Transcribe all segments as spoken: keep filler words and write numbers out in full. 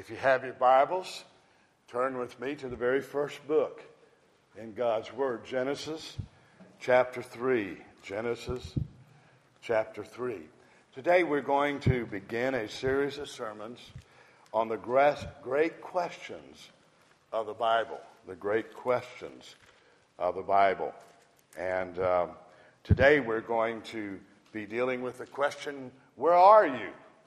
If you have your Bibles, turn with me to the very first book in God's Word, Genesis chapter three. Genesis chapter three. Today we're going to begin a series of sermons on the great questions of the Bible. The great questions of the Bible. And um, today we're going to be dealing with the question, where are you?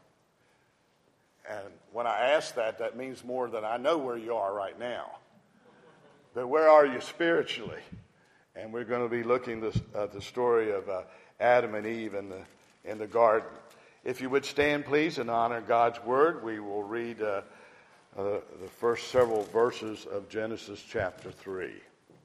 And when I ask that, that means more than I know where you are right now. But where are you spiritually? And we're going to be looking at uh, the story of uh, Adam and Eve in the in the garden. If you would stand, please, and honor God's word, we will read uh, uh, the first several verses of Genesis chapter three.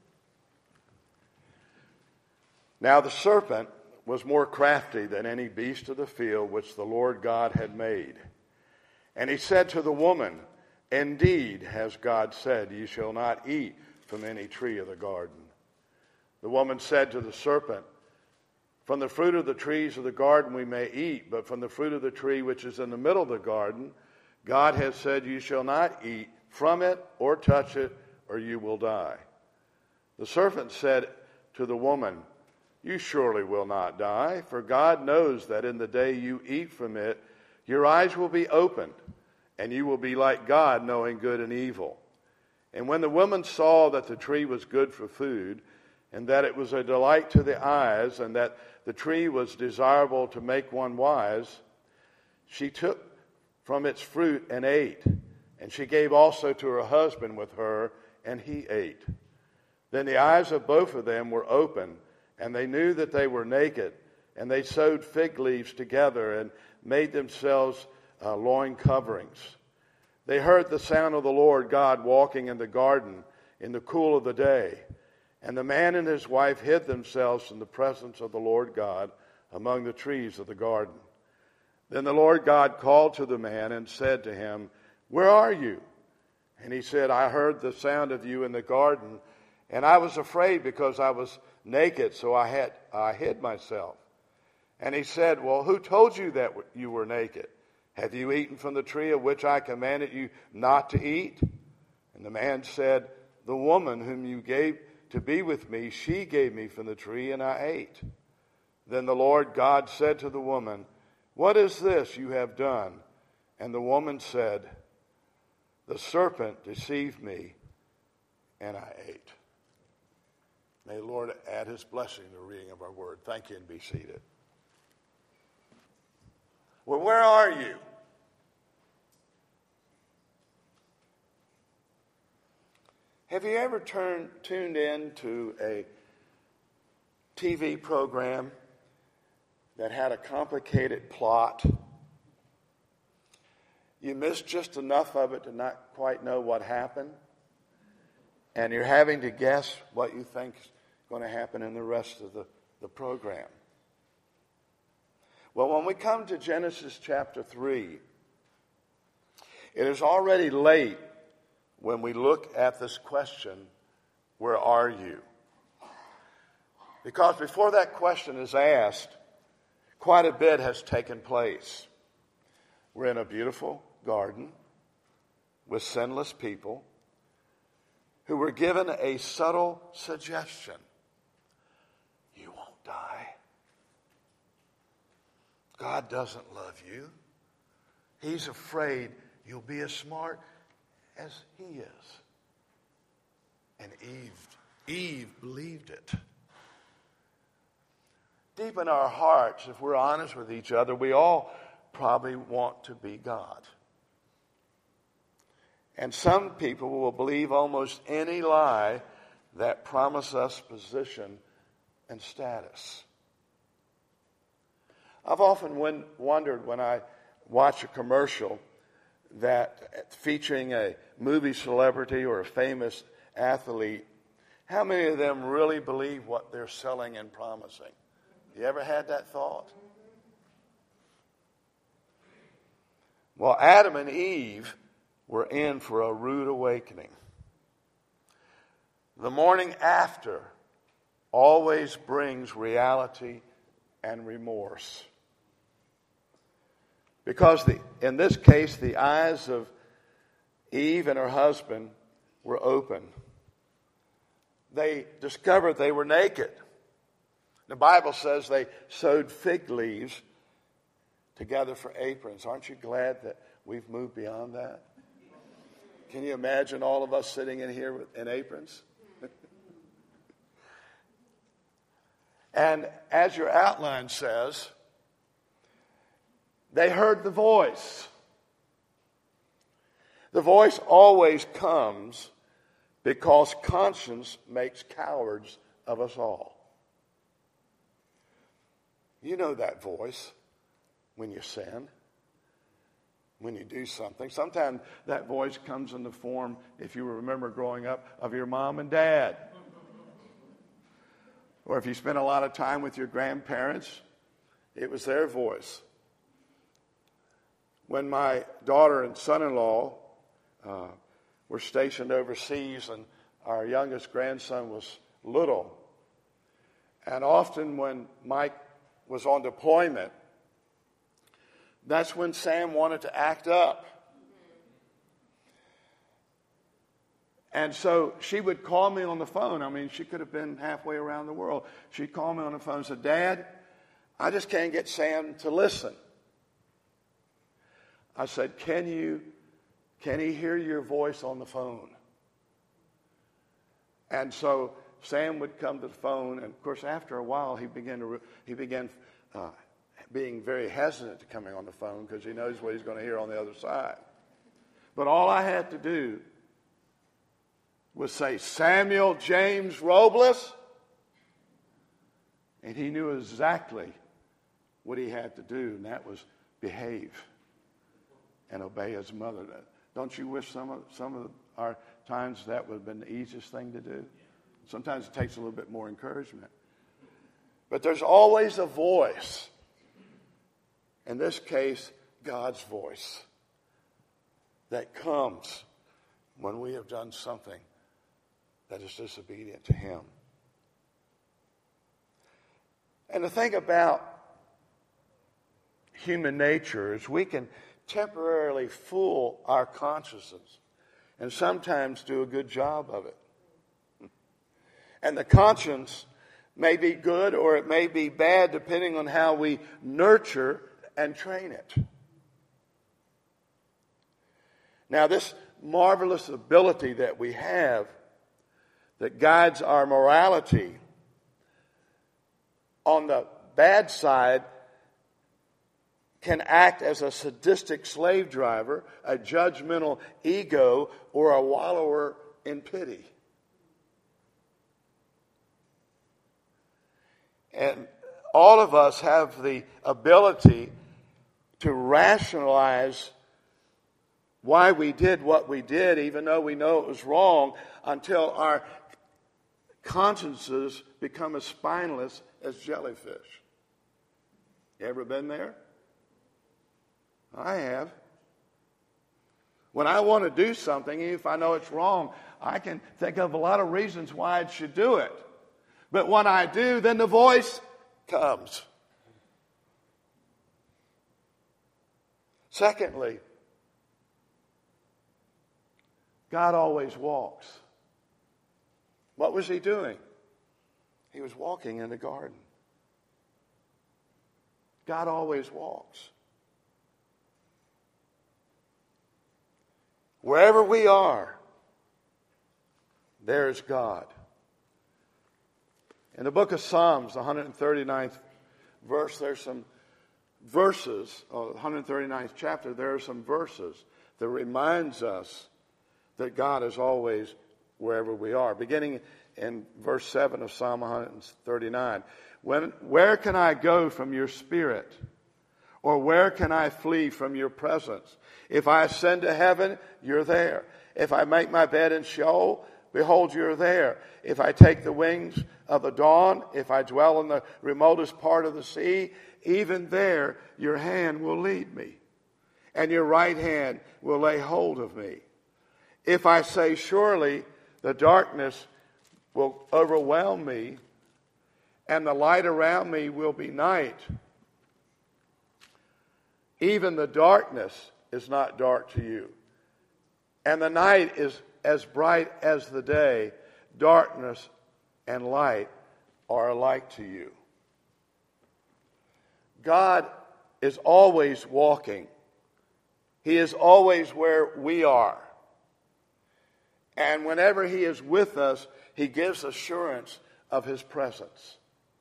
Now the serpent was more crafty than any beast of the field which the Lord God had made. And he said to the woman, Indeed, has God said, Ye shall not eat from any tree of the garden. The woman said to the serpent, From the fruit of the trees of the garden we may eat, but from the fruit of the tree which is in the middle of the garden, God has said, You shall not eat from it or touch it, or you will die. The serpent said to the woman, You surely will not die, for God knows that in the day you eat from it, your eyes will be opened, and you will be like God, knowing good and evil. And when the woman saw that the tree was good for food, and that it was a delight to the eyes, and that the tree was desirable to make one wise, she took from its fruit and ate. And she gave also to her husband with her, and he ate. Then the eyes of both of them were opened, and they knew that they were naked. And they sewed fig leaves together and made themselves uh, loin coverings. They heard the sound of the Lord God walking in the garden in the cool of the day. And the man and his wife hid themselves from the presence of the Lord God among the trees of the garden. Then the Lord God called to the man and said to him, Where are you? And he said, I heard the sound of you in the garden, and I was afraid because I was naked, so I had I hid myself. And he said, Well, who told you that you were naked? Have you eaten from the tree of which I commanded you not to eat? And the man said, The woman whom you gave to be with me, she gave me from the tree, and I ate. Then the Lord God said to the woman, What is this you have done? And the woman said, The serpent deceived me, and I ate. May the Lord add his blessing to the reading of our word. Thank you, and be seated. Well, where are you? Have you ever turned, tuned in to a T V program that had a complicated plot? You missed just enough of it to not quite know what happened, and you're having to guess what you think is going to happen in the rest of the, the program. Well, when we come to Genesis chapter three, it is already late when we look at this question, where are you? Because before that question is asked, quite a bit has taken place. We're in a beautiful garden with sinless people who were given a subtle suggestion. You won't die. God doesn't love you. He's afraid you'll be as smart as he is. And Eve, Eve believed it. Deep in our hearts, if we're honest with each other, we all probably want to be God. And some people will believe almost any lie that promises us position and status. I've often wondered when I watch a commercial that featuring a movie celebrity or a famous athlete, how many of them really believe what they're selling and promising? You ever had that thought? Well, Adam and Eve were in for a rude awakening. The morning after always brings reality and remorse. Because the, in this case, the eyes of Eve and her husband were open. They discovered they were naked. The Bible says they sewed fig leaves together for aprons. Aren't you glad that we've moved beyond that? Can you imagine all of us sitting in here with, in aprons? And as your outline says, they heard the voice. The voice always comes because conscience makes cowards of us all. You know that voice when you sin, when you do something. Sometimes that voice comes in the form, if you remember growing up, of your mom and dad. Or if you spent a lot of time with your grandparents, it was their voice. When my daughter and son-in-law uh, were stationed overseas and our youngest grandson was little, and often when Mike was on deployment, that's when Sam wanted to act up. And so she would call me on the phone. I mean, she could have been halfway around the world. She'd call me on the phone and say, "Dad, I just can't get Sam to listen." I said, can you, can he hear your voice on the phone? And so Sam would come to the phone, and of course, after a while, he began to he began uh, being very hesitant to coming on the phone because he knows what he's going to hear on the other side. But all I had to do was say, "Samuel James Robles," and he knew exactly what he had to do, and that was behave and obey his mother. Don't you wish some of some of our times that would have been the easiest thing to do? Sometimes it takes a little bit more encouragement. But there's always a voice. In this case, God's voice that comes when we have done something that is disobedient to him. And the thing about human nature is we can temporarily fool our consciences and sometimes do a good job of it. And the conscience may be good or it may be bad depending on how we nurture and train it. Now, this marvelous ability that we have that guides our morality, on the bad side, can act as a sadistic slave driver, a judgmental ego, or a wallower in pity. And all of us have the ability to rationalize why we did what we did, even though we know it was wrong, until our consciences become as spineless as jellyfish. You ever been there? I have. When I want to do something, even if I know it's wrong, I can think of a lot of reasons why I should do it. But when I do, then the voice comes. Secondly, God always walks. What was he doing? He was walking in the garden. God always walks. Wherever we are, there's God. In the book of Psalms, the one hundred thirty-ninth verse, there's some verses, or the one hundred thirty-ninth chapter, there are some verses that reminds us that God is always wherever we are. Beginning in verse seven of Psalm one hundred thirty-nine. When, where can I go from your spirit? Or where can I flee from your presence? If I ascend to heaven, you're there. If I make my bed in Sheol, behold, you're there. If I take the wings of the dawn, if I dwell in the remotest part of the sea, even there your hand will lead me, and your right hand will lay hold of me. If I say, surely the darkness will overwhelm me, and the light around me will be night, even the darkness is not dark to you. And the night is as bright as the day. Darkness and light are alike to you. God is always walking. He is always where we are. And whenever he is with us, he gives assurance of his presence.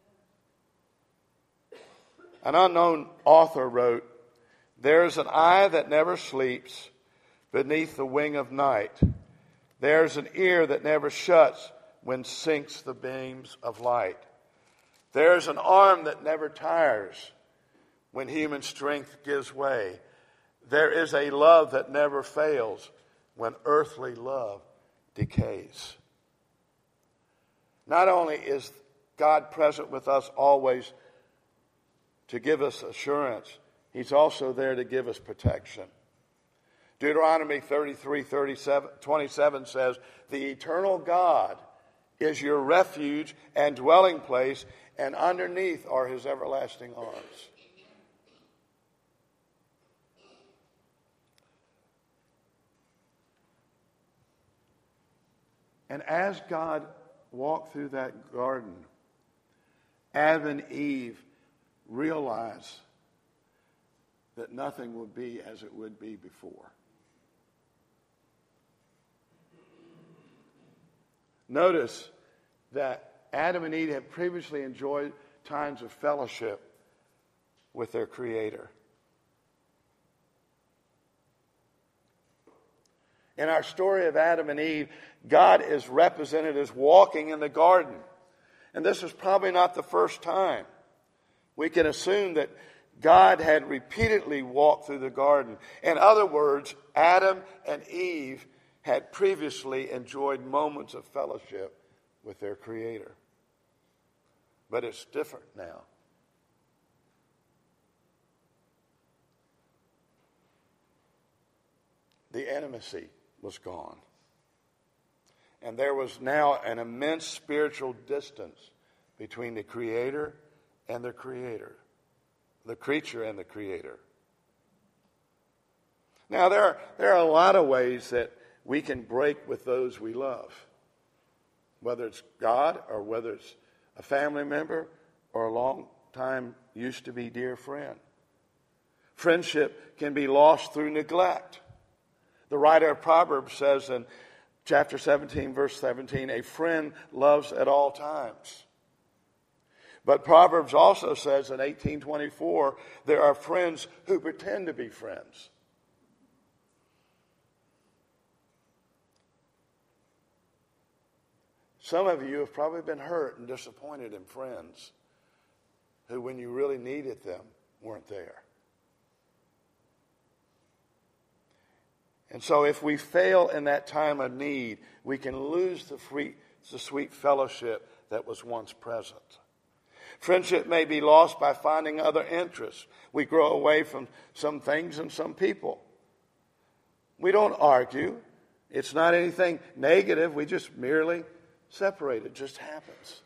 An unknown author wrote, "There is an eye that never sleeps beneath the wing of night. There's an ear that never shuts when sinks the beams of light. There's an arm that never tires when human strength gives way. There is a love that never fails when earthly love decays." Not only is God present with us always to give us assurance, he's also there to give us protection. Deuteronomy thirty-three, thirty-seven, twenty-seven says, "The eternal God is your refuge and dwelling place, and underneath are his everlasting arms." And as God walked through that garden, Adam and Eve realized that nothing would be as it would be before. Notice that Adam and Eve had previously enjoyed times of fellowship with their Creator. In our story of Adam and Eve, God is represented as walking in the garden. And this is probably not the first time. We can assume that God had repeatedly walked through the garden. In other words, Adam and Eve had previously enjoyed moments of fellowship with their Creator. But it's different now. The intimacy was gone. And there was now an immense spiritual distance between the Creator and the Creator. The creature and the Creator. Now, there are, there are a lot of ways that we can break with those we love. Whether it's God or whether it's a family member or a long time used to be dear friend. Friendship can be lost through neglect. The writer of Proverbs says in chapter seventeen, verse seventeen, "A friend loves at all times." But Proverbs also says in eighteen twenty-four, there are friends who pretend to be friends. Some of you have probably been hurt and disappointed in friends who, when you really needed them, weren't there. And so if we fail in that time of need, we can lose the, free, the sweet fellowship that was once present. Friendship may be lost by finding other interests. We grow away from some things and some people. We don't argue. It's not anything negative. We just merely separate. It just happens.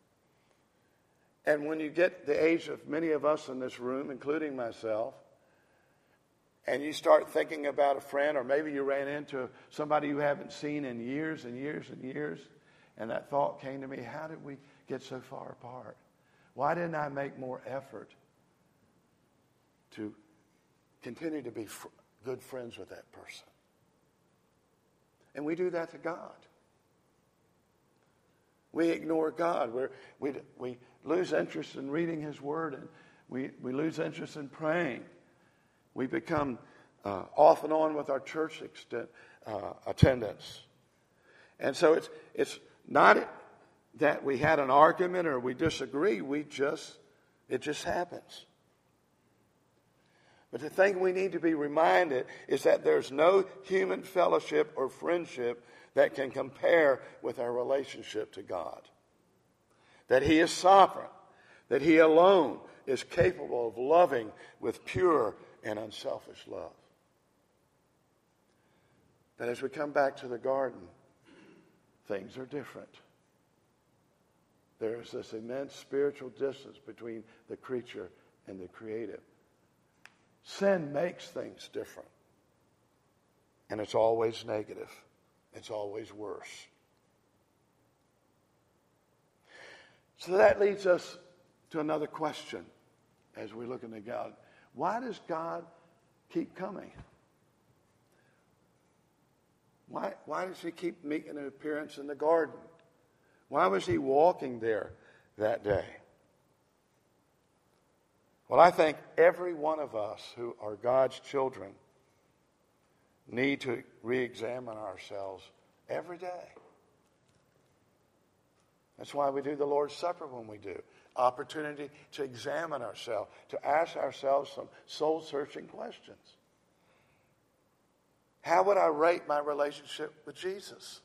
And when you get the age of many of us in this room, including myself, and you start thinking about a friend, or maybe you ran into somebody you haven't seen in years and years and years, and that thought came to me, how did we get so far apart? Why didn't I make more effort to continue to be fr- good friends with that person? And we do that to God. We ignore God. We're, we we lose interest in reading His Word, and we, we lose interest in praying. We become uh, off and on with our church extent, uh, attendance. And so it's it's not that we had an argument or we disagree. We just, it just happens. But the thing we need to be reminded is that there's no human fellowship or friendship that can compare with our relationship to God. That He is sovereign. That He alone is capable of loving with pure and unselfish love. But as we come back to the garden, things are different. There is this immense spiritual distance between the creature and the creative. Sin makes things different. And it's always negative. It's always worse. So that leads us to another question as we look into God. Why does God keep coming? Why, why does he keep making an appearance in the garden? Why was he walking there that day? Well, I think every one of us who are God's children need to re-examine ourselves every day. That's why we do the Lord's Supper when we do. Opportunity to examine ourselves, to ask ourselves some soul-searching questions. How would I rate my relationship with Jesus?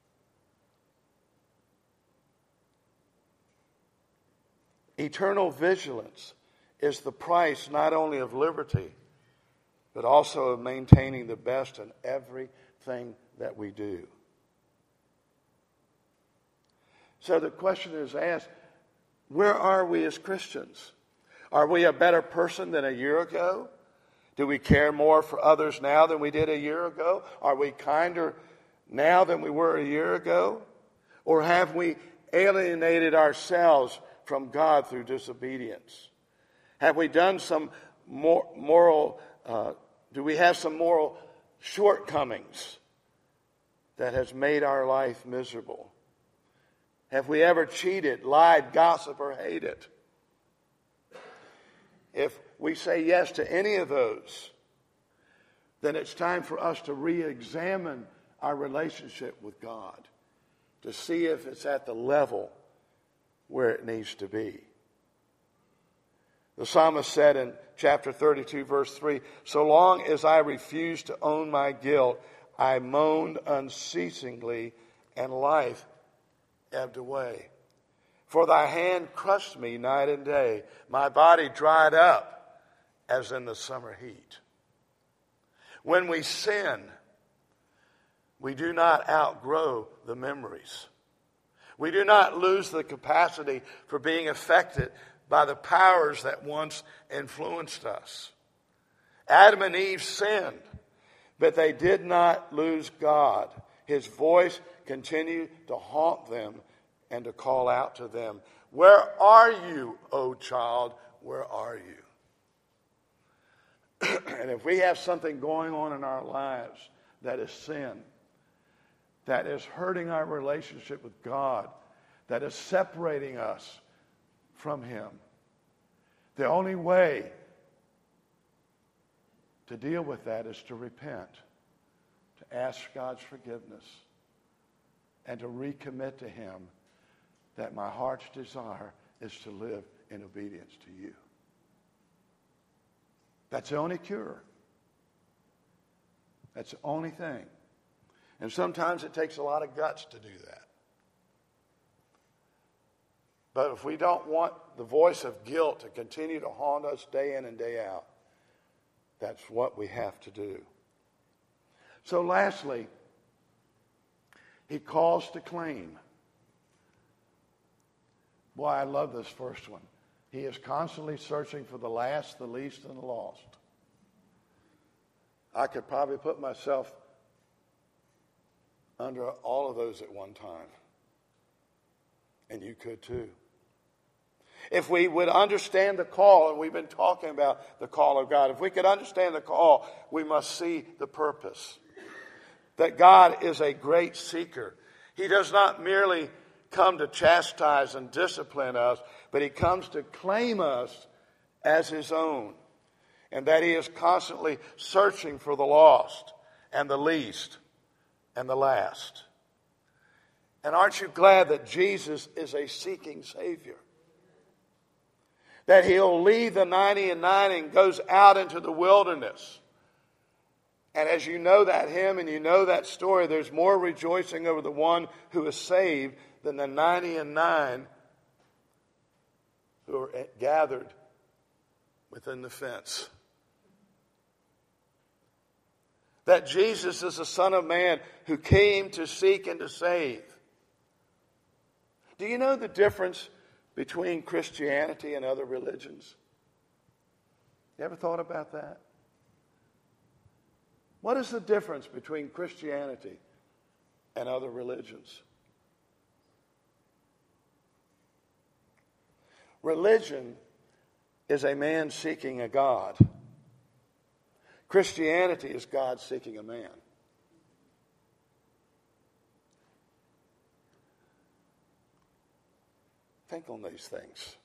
Eternal vigilance is the price not only of liberty, but also of maintaining the best in everything that we do. So the question is asked, where are we as Christians? Are we a better person than a year ago? Do we care more for others now than we did a year ago? Are we kinder now than we were a year ago? Or have we alienated ourselves from God through disobedience? Have we done some more moral, uh, do we have some moral shortcomings that has made our life miserable? Have we ever cheated, lied, gossiped, or hated? If we say yes to any of those, then it's time for us to re-examine our relationship with God to see if it's at the level where it needs to be. The psalmist said in chapter thirty-two, verse three, "So long as I refused to own my guilt, I moaned unceasingly, and life ebbed away. For thy hand crushed me night and day. My body dried up as in the summer heat." When we sin, we do not outgrow the memories. We do not lose the capacity for being affected by the powers that once influenced us. Adam and Eve sinned, but they did not lose God. His voice continued to haunt them and to call out to them, "Where are you, O child? Where are you?" And if we have something going on in our lives that is sin, that is hurting our relationship with God, that is separating us from Him, the only way to deal with that is to repent, to ask God's forgiveness, and to recommit to Him that my heart's desire is to live in obedience to you. That's the only cure. That's the only thing. And sometimes it takes a lot of guts to do that. But if we don't want the voice of guilt to continue to haunt us day in and day out, that's what we have to do. So lastly, he calls to claim. Boy, I love this first one. He is constantly searching for the last, the least, and the lost. I could probably put myself under all of those at one time. And you could too. If we would understand the call, and we've been talking about the call of God, if we could understand the call, we must see the purpose. That God is a great seeker. He does not merely come to chastise and discipline us, but He comes to claim us as His own. And that He is constantly searching for the lost and the least and the last. And aren't you glad that Jesus is a seeking Savior? That He'll leave the ninety and nine and goes out into the wilderness. And as you know that hymn and you know that story, there's more rejoicing over the one who is saved than the ninety and nine who are gathered within the fence. That Jesus is the Son of Man who came to seek and to save. Do you know the difference between Christianity and other religions? You ever thought about that? What is the difference between Christianity and other religions? Religion is a man seeking a God. Christianity is God seeking a man. Think on these things.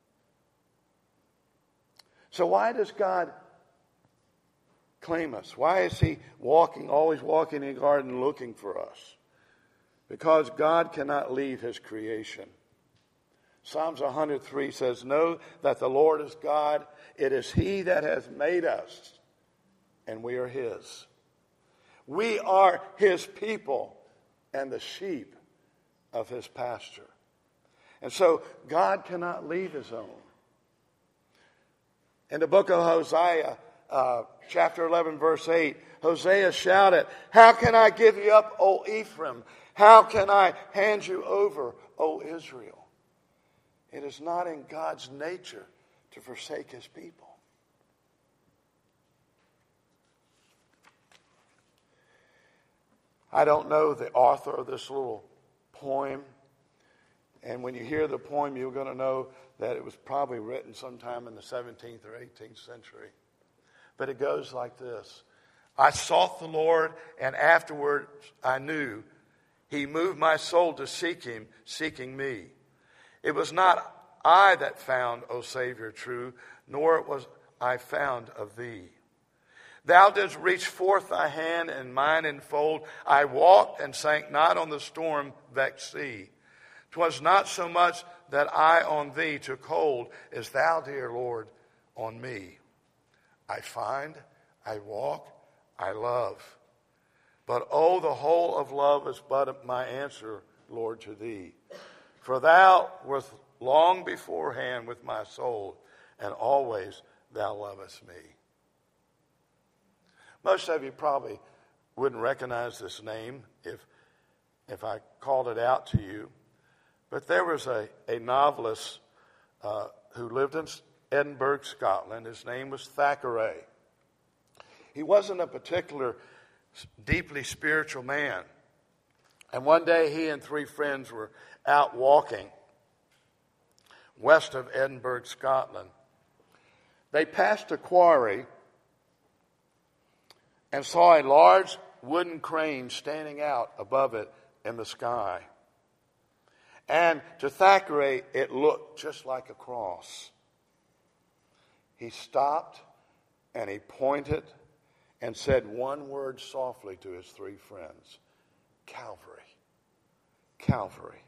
So why does God claim us? Why is he walking, always walking in the garden looking for us? Because God cannot leave his creation. Psalms one hundred three says, know that the Lord is God. It is he that has made us, and we are his. We are his people and the sheep of his pasture. And so God cannot leave his own. In the book of Hosea, uh, chapter eleven, verse eight, Hosea shouted, how can I give you up, O Ephraim? How can I hand you over, O Israel? It is not in God's nature to forsake his people. I don't know the author of this little poem. And when you hear the poem, you're going to know that it was probably written sometime in the seventeenth or eighteenth century. But it goes like this. I sought the Lord, and afterwards I knew he moved my soul to seek him, seeking me. It was not I that found, O Savior, true, nor was I found of thee. Thou didst reach forth thy hand, and mine enfold. I walked and sank not on the storm-vexed sea. 'Twas not so much that I on thee took hold, as thou, dear Lord, on me. I find, I walk, I love. But oh, the whole of love is but my answer, Lord, to thee. For thou wert long beforehand with my soul, and always thou lovest me. Most of you probably wouldn't recognize this name if, if I called it out to you. But there was a, a novelist uh, who lived in Edinburgh, Scotland. His name was Thackeray. He wasn't a particular deeply spiritual man. And one day he and three friends were out walking west of Edinburgh, Scotland. They passed a quarry and saw a large wooden crane standing out above it in the sky. And to Thackeray, it looked just like a cross. He stopped and he pointed and said one word softly to his three friends, Calvary, Calvary.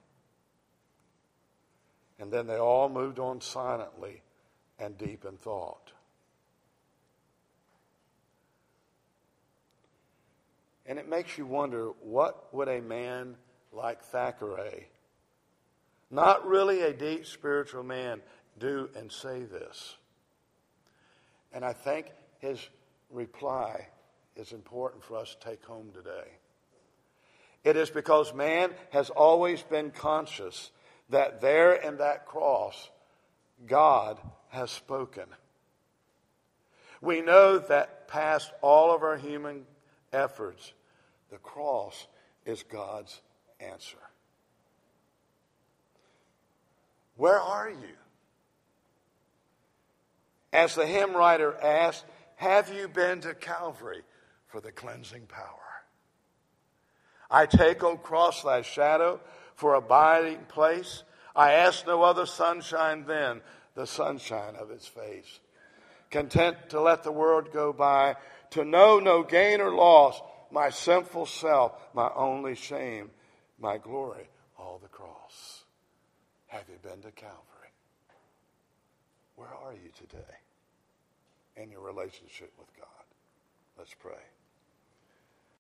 And then they all moved on silently and deep in thought. And it makes you wonder, what would a man like Thackeray, not really a deep spiritual man, do and say this? And I think his reply is important for us to take home today. It is because man has always been conscious that there in that cross, God has spoken. We know that past all of our human efforts, the cross is God's answer. Where are you? As the hymn writer asked, have you been to Calvary for the cleansing power? I take, O cross, thy shadow for abiding place. I ask no other sunshine than the sunshine of its face. Content to let the world go by, to know no gain or loss, my sinful self, my only shame, my glory, all the cross. Have you been to Calvary? Where are you today in your relationship with God? Let's pray.